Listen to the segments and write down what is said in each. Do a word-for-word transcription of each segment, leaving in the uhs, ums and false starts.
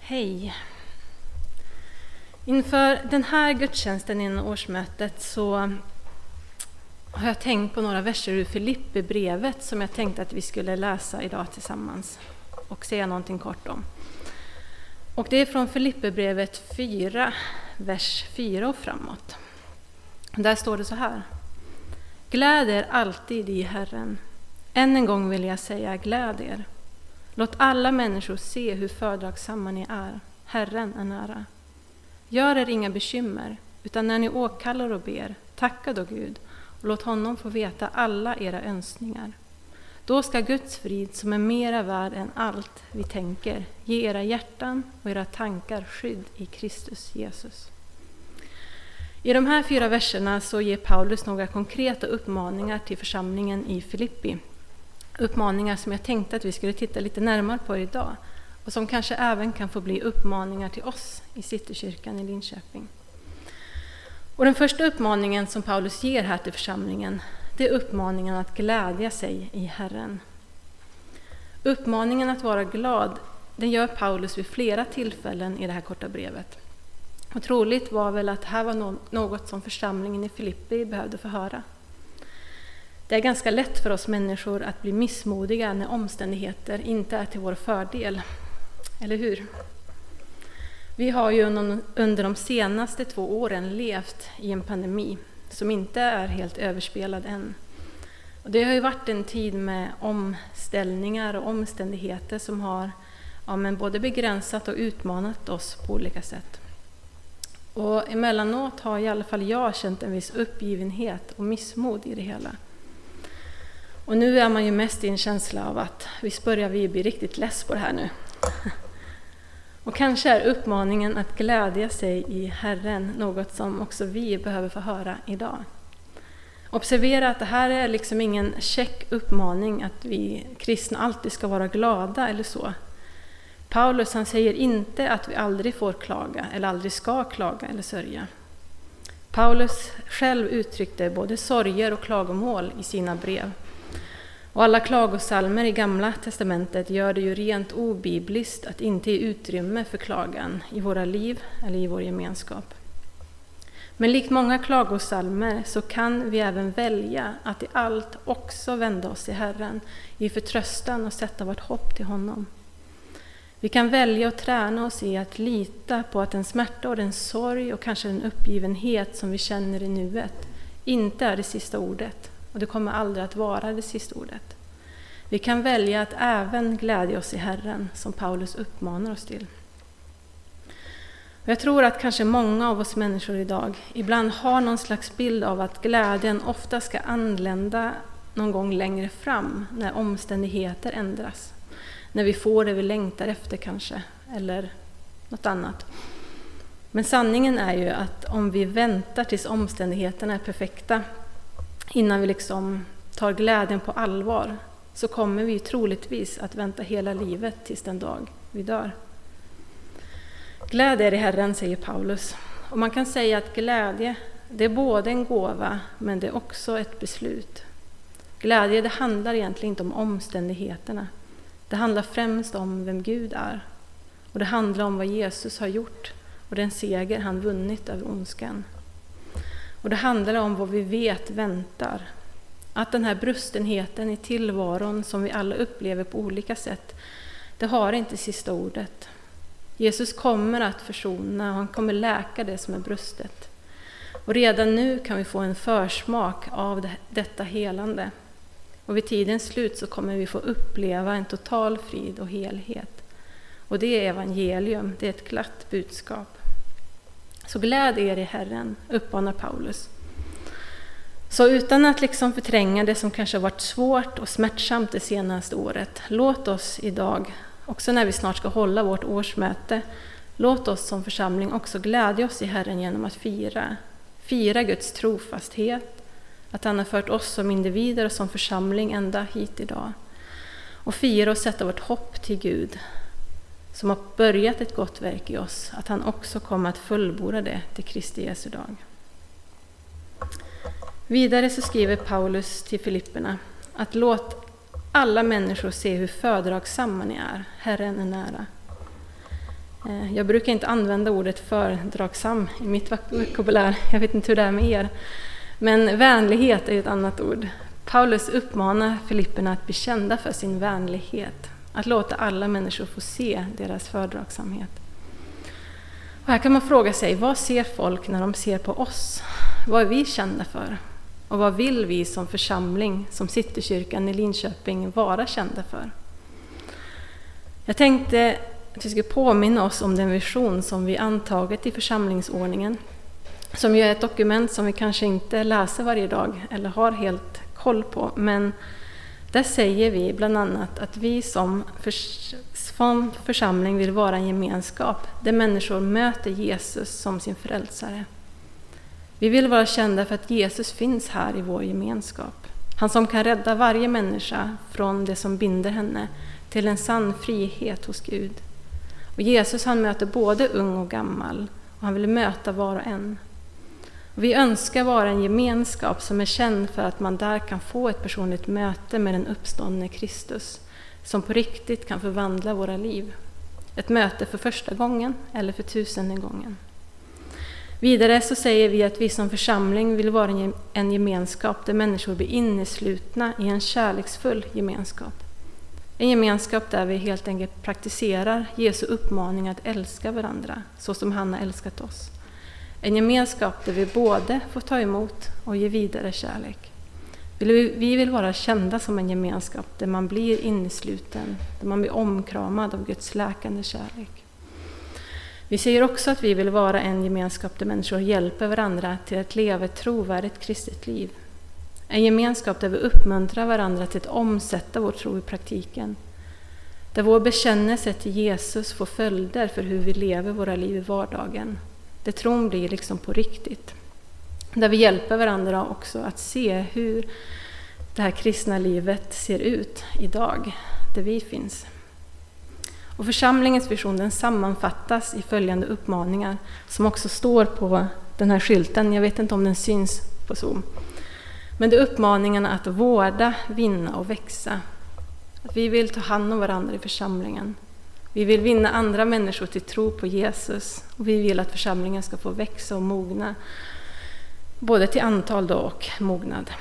Hej! Inför den här gudstjänsten innan årsmötet så har jag tänkt på några verser ur Filipperbrevet som jag tänkte att vi skulle läsa idag tillsammans och säga någonting kort om. Och det är från Filipperbrevet fyra, vers fyra och framåt. Där står det så här: Gläd er alltid i Herren. Än en gång vill jag säga gläd er. Låt alla människor se hur fördragsamma ni är. Herren är nära. Gör er inga bekymmer, utan när ni åkallar och ber, tacka då Gud och låt honom få veta alla era önskningar. Då ska Guds frid, som är mera värd än allt vi tänker, ge era hjärtan och era tankar skydd i Kristus Jesus. I de här fyra verserna så ger Paulus några konkreta uppmaningar till församlingen i Filippi. Uppmaningar som jag tänkte att vi skulle titta lite närmare på idag och som kanske även kan få bli uppmaningar till oss i Citykyrkan i Linköping. Och den första uppmaningen som Paulus ger här till församlingen, det är uppmaningen att glädja sig i Herren. Uppmaningen att vara glad, den gör Paulus vid flera tillfällen i det här korta brevet. Och troligt var väl att det här var något som församlingen i Filippi behövde få höra. Det är ganska lätt för oss människor att bli missmodiga när omständigheter inte är till vår fördel. Eller hur? Vi har ju under de senaste två åren levt i en pandemi som inte är helt överspelad än. Och det har ju varit en tid med omställningar och omständigheter som har ja, men både begränsat och utmanat oss på olika sätt. Och emellanåt har i alla fall jag känt en viss uppgivenhet och missmod i det hela. Och nu är man ju mest i en känsla av att visst börjar vi bli riktigt less på det här nu. Och kanske är uppmaningen att glädja sig i Herren något som också vi behöver få höra idag. Observera att det här är liksom ingen check uppmaning att vi kristna alltid ska vara glada eller så. Paulus han säger inte att vi aldrig får klaga eller aldrig ska klaga eller sörja. Paulus själv uttryckte både sorger och klagomål i sina brev. Och alla klagosalmer i Gamla testamentet gör det ju rent obibliskt att inte ge utrymme för klagan i våra liv eller i vår gemenskap. Men likt många klagosalmer så kan vi även välja att i allt också vända oss till Herren i förtröstan och sätta vårt hopp till honom. Vi kan välja att träna oss i att lita på att den smärta och den sorg och kanske den uppgivenhet som vi känner i nuet inte är det sista ordet. Och det kommer aldrig att vara det sista ordet. Vi kan välja att även glädja oss i Herren, som Paulus uppmanar oss till. Och jag tror att kanske många av oss människor idag ibland har någon slags bild av att glädjen ofta ska anlända någon gång längre fram när omständigheter ändras. När vi får det vi längtar efter kanske, eller något annat. Men sanningen är ju att om vi väntar tills omständigheterna är perfekta, innan vi liksom tar glädjen på allvar, så kommer vi troligtvis att vänta hela livet tills den dag vi dör. Gläd er i Herren, säger Paulus. Och man kan säga att glädje, det är både en gåva, men det är också ett beslut. Glädje, det handlar egentligen inte om omständigheterna. Det handlar främst om vem Gud är. Och det handlar om vad Jesus har gjort och den seger han vunnit över ondskan. Och det handlar om vad vi vet väntar. Att den här brustenheten i tillvaron som vi alla upplever på olika sätt, det har inte sista ordet. Jesus kommer att försona och han kommer läka det som är brustet. Och redan nu kan vi få en försmak av det, detta helande. Och vid tidens slut så kommer vi få uppleva en total frid och helhet. Och det är evangelium, det är ett glatt budskap. Så gläd er i Herren, uppmanar Paulus. Så utan att liksom förtränga det som kanske har varit svårt och smärtsamt det senaste året, låt oss idag, också när vi snart ska hålla vårt årsmöte, låt oss som församling också glädja oss i Herren genom att fira. Fira Guds trofasthet, att han har fört oss som individer och som församling ända hit idag. Och fira och sätta vårt hopp till Gud, som har börjat ett gott verk i oss, att han också kommer att fullborda det till Kristi Jesu dag. Vidare så skriver Paulus till Filipperna att låt alla människor se hur fördragsamma ni är, Herren är nära. Jag brukar inte använda ordet fördragsam i mitt vokabulär. Jag vet inte hur det är med er. Men vänlighet är ett annat ord. Paulus uppmanar Filipperna att bli kända för sin vänlighet. Att låta alla människor få se deras fördragsamhet. Och här kan man fråga sig, vad ser folk när de ser på oss? Vad är vi kända för? Och vad vill vi som församling, som Citykyrkan i Linköping, vara kända för? Jag tänkte att vi ska påminna oss om den vision som vi antagit i församlingsordningen. Som ju är ett dokument som vi kanske inte läser varje dag eller har helt koll på. Men där säger vi bland annat att vi som, förs- som församling vill vara en gemenskap där människor möter Jesus som sin frälsare. Vi vill vara kända för att Jesus finns här i vår gemenskap. Han som kan rädda varje människa från det som binder henne till en sann frihet hos Gud. Och Jesus han möter både ung och gammal och han vill möta var och en. Och vi önskar vara en gemenskap som är känd för att man där kan få ett personligt möte med den uppståndne Kristus som på riktigt kan förvandla våra liv. Ett möte för första gången eller för tusende gången. Vidare så säger vi att vi som församling vill vara en gemenskap där människor blir inneslutna i en kärleksfull gemenskap. En gemenskap där vi helt enkelt praktiserar Jesu uppmaning att älska varandra så som han har älskat oss. En gemenskap där vi både får ta emot och ge vidare kärlek. Vi vill vara kända som en gemenskap där man blir innesluten, där man blir omkramad av Guds läkande kärlek. Vi säger också att vi vill vara en gemenskap där människor hjälper varandra till att leva ett trovärdigt kristet liv. En gemenskap där vi uppmuntrar varandra till att omsätta vår tro i praktiken. Där vår bekännelse till Jesus får följder för hur vi lever våra liv i vardagen. Där tron blir liksom på riktigt. Där vi hjälper varandra också att se hur det här kristna livet ser ut idag, där vi finns. Och församlingens vision den sammanfattas i följande uppmaningar som också står på den här skylten. Jag vet inte om den syns på Zoom. Men det är uppmaningarna att vårda, vinna och växa. Att vi vill ta hand om varandra i församlingen. Vi vill vinna andra människor till tro på Jesus. Och vi vill att församlingen ska få växa och mogna. Både till antal då och mognad.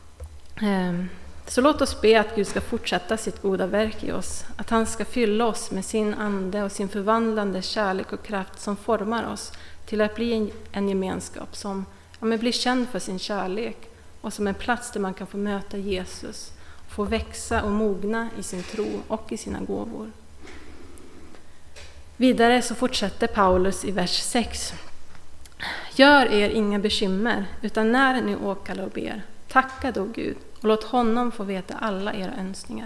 Så låt oss be att Gud ska fortsätta sitt goda verk i oss. Att han ska fylla oss med sin ande och sin förvandlande kärlek och kraft som formar oss till att bli en gemenskap som ja, men blir känd för sin kärlek. Och som en plats där man kan få möta Jesus. Få växa och mogna i sin tro och i sina gåvor. Vidare så fortsätter Paulus i vers sex. Gör er inga bekymmer, utan när ni åkallar och ber, tacka då Gud och låt honom få veta alla era önskningar.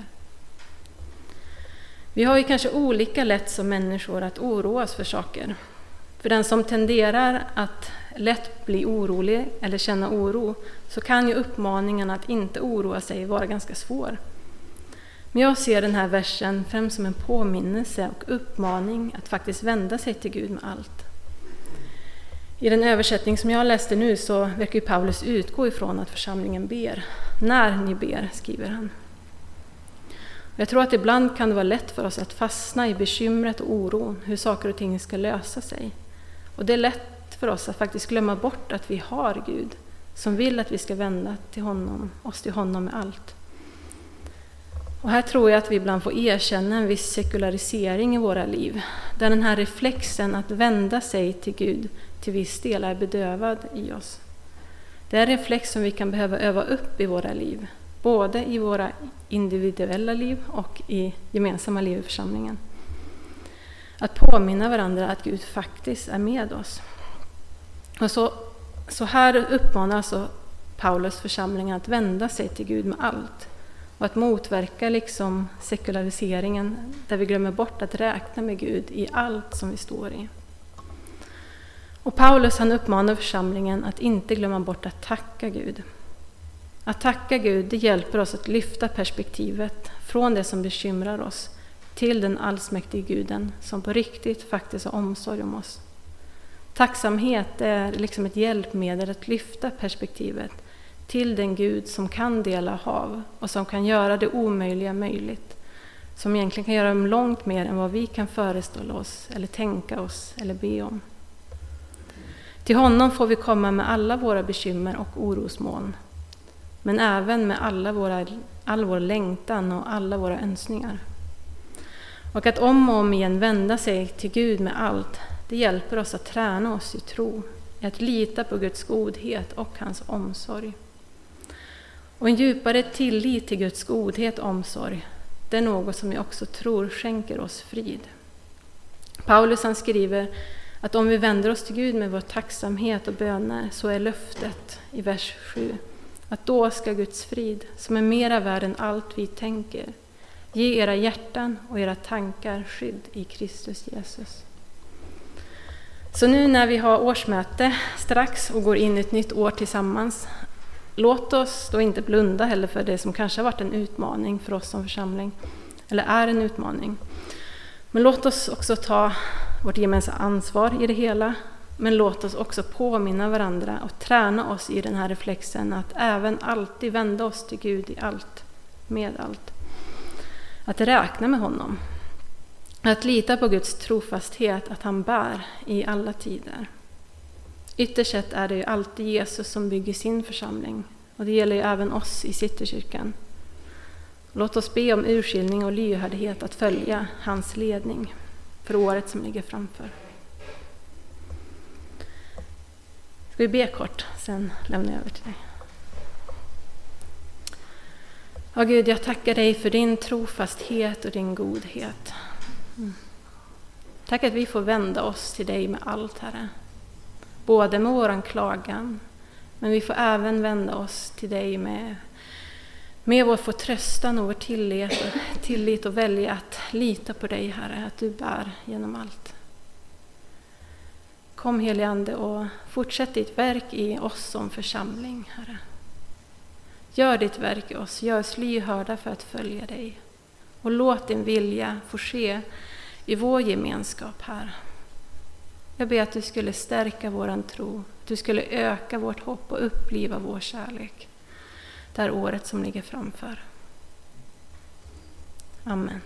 Vi har ju kanske olika lätt som människor att oroa oss för saker. För den som tenderar att lätt bli orolig eller känna oro så kan ju uppmaningen att inte oroa sig vara ganska svår. Men jag ser den här versen främst som en påminnelse och uppmaning att faktiskt vända sig till Gud med allt. I den översättning som jag läste nu så verkar Paulus utgå ifrån att församlingen ber. När ni ber, skriver han. Jag tror att ibland kan det vara lätt för oss att fastna i bekymret och oron hur saker och ting ska lösa sig. Och det är lätt för oss att faktiskt glömma bort att vi har Gud som vill att vi ska vända till honom, oss till honom med allt. Och här tror jag att vi ibland får erkänna en viss sekularisering i våra liv. Där den här reflexen att vända sig till Gud till viss del är bedövad i oss. Det är en reflex som vi kan behöva öva upp i våra liv. Både i våra individuella liv och i gemensamma liv i församlingen. Att påminna varandra att Gud faktiskt är med oss. Och så, så här uppmanar alltså Paulus församlingen att vända sig till Gud med allt. Och att motverka liksom sekulariseringen där vi glömmer bort att räkna med Gud i allt som vi står i. Och Paulus han uppmanar församlingen att inte glömma bort att tacka Gud. Att tacka Gud det hjälper oss att lyfta perspektivet från det som bekymrar oss till den allsmäktige Guden som på riktigt faktiskt har omsorg om oss. Tacksamhet är liksom ett hjälpmedel att lyfta perspektivet till den Gud som kan dela hav och som kan göra det omöjliga möjligt. som egentligen kan göra långt mer än vad vi kan föreställa oss eller tänka oss eller be om. Till honom får vi komma med alla våra bekymmer och orosmoln, men även med alla våra, all vår längtan och alla våra önskningar. Och att om och om igen vända sig till Gud med allt, det hjälper oss att träna oss i tro, i att lita på Guds godhet och hans omsorg. Och en djupare tillit till Guds godhet och omsorg, det är något som jag också tror skänker oss frid. Paulus han skriver att om vi vänder oss till Gud med vår tacksamhet och böner, så är löftet i vers sju att då ska Guds frid, som är mera värd än allt vi tänker, ge era hjärtan och era tankar skydd i Kristus Jesus. Så nu när vi har årsmöte strax och går in i ett nytt år tillsammans, låt oss då inte blunda heller för det som kanske har varit en utmaning för oss som församling, eller är en utmaning. Men låt oss också ta vårt gemensamma ansvar i det hela, men låt oss också påminna varandra och träna oss i den här reflexen att även alltid vända oss till Gud i allt, med allt. Att räkna med honom. Att lita på Guds trofasthet, att han bär i alla tider. Ytterst sett är det ju alltid Jesus som bygger sin församling, och det gäller ju även oss i Citykyrkan. Låt oss be om urskiljning och lyhördhet att följa hans ledning för året som ligger framför. Ska vi be kort, sen lämnar jag över till dig. Ja, Gud, jag tackar dig för din trofasthet och din godhet. Mm. Tack att vi får vända oss till dig med allt, Herre. Både med våran klagan, men vi får även vända oss till dig med, med vår förtröstan och vår tillit och, tillit och välja att lita på dig, Herre, att du bär genom allt. Kom, helige Ande, och fortsätt ditt verk i oss som församling, Herre. Gör ditt verk i oss, gör oss lyhörda för att följa dig. Och låt din vilja få ske i vår gemenskap här. Jag ber att du skulle stärka våran tro, att du skulle öka vårt hopp och uppliva vår kärlek. Det här året som ligger framför. Amen.